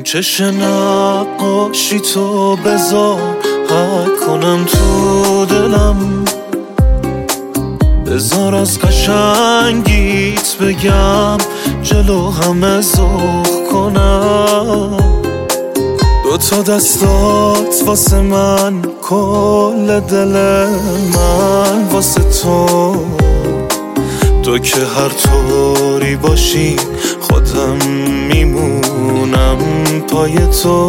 چش نقاشی تو بذار حک کنم تو دلم، بذار از قشنگیت بگم جلو همه ذوق کنم. دوتا دستات واسه من، کل دل من واسه تو که هر طوری باشی خودم میمونم پای تو.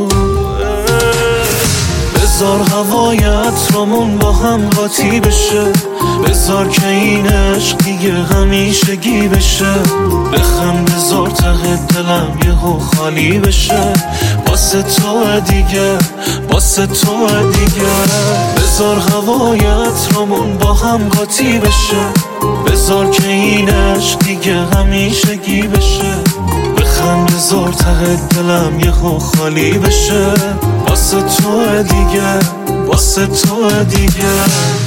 بذار هوایت رامون با هم قاطی بشه، بذار که این عشق دیگه همیشگی بشه. بخم بذار ته دلم یهو خالی بشه، واسه تو دیگه، واسه تو دیگه. بذار هوایت رامون با هم قاطی بشه، بذار که این عشق دیگه همیشگی بشه. بخم بذار ته دلم یهو خالی بشه، واسه تو دیگه، واسه تو دیگه.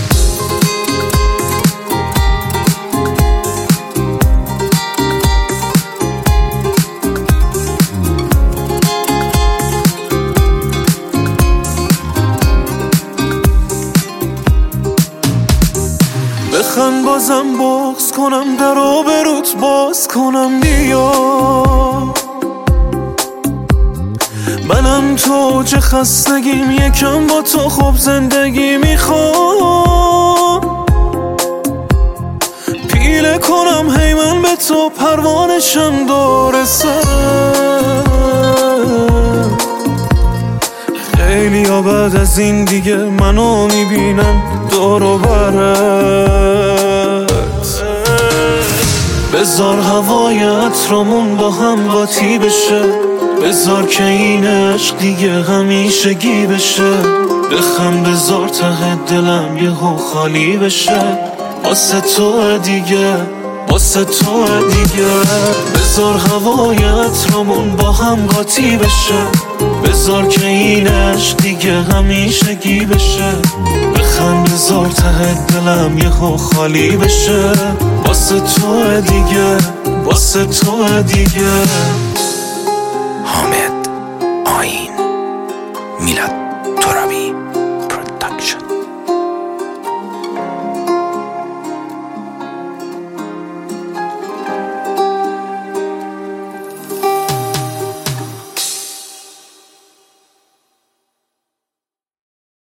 بخند بازم بغض کنم، در آبروت باز کنم بیا. منم تو چه خستگیم، یکم با تو خوب زندگی میخوام. پیله کنم هی من به تو، پروانشم دور سر. خیلی ها بعد از این دیگه منو میبینن دور و برت. بذار هوایت رامون با هم قاطی بشه، بذار که این عشق دیگه همیشگی بشه. بخم بذار ته دلم یهو خالی بشه، واسه تو دیگه، واسه تو دیگه. بذار هوایت رامون با هم قاطی بشه، بذار که این عشق دیگه همیشگی بشه. بخم بذار ته دلم یهو خالی بشه، واسه تو دیگه، واسه تو دیگه. حامد آیین، میلاد ترابی.